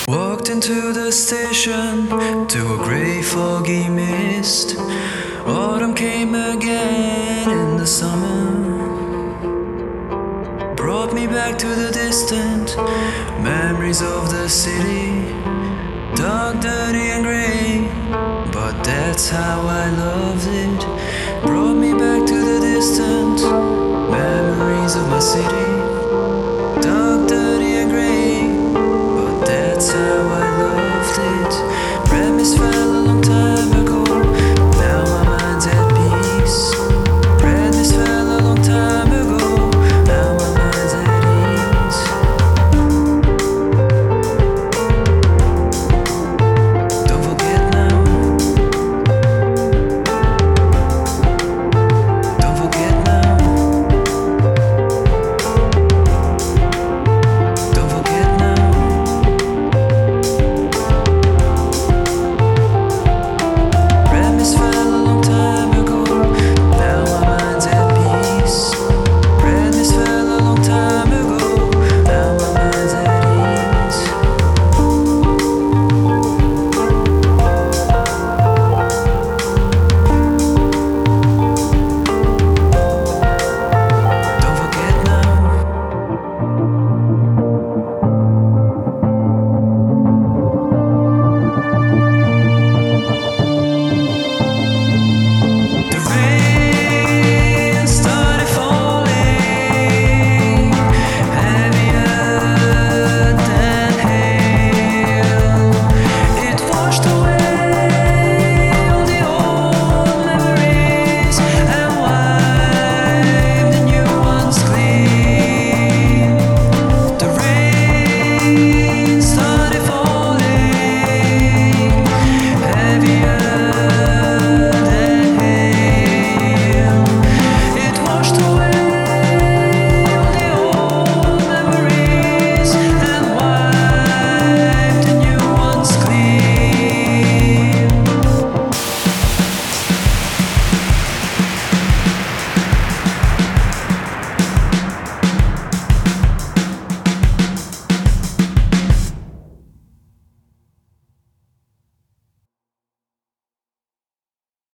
Walked into the station to a grey foggy mist. Autumn came again in the summer, brought me back to the distant memories of the city. Dark, dirty and grey, but that's how I loved it. Brought me back to the distant memories of my city. Dark, dirty and grey, but that's how I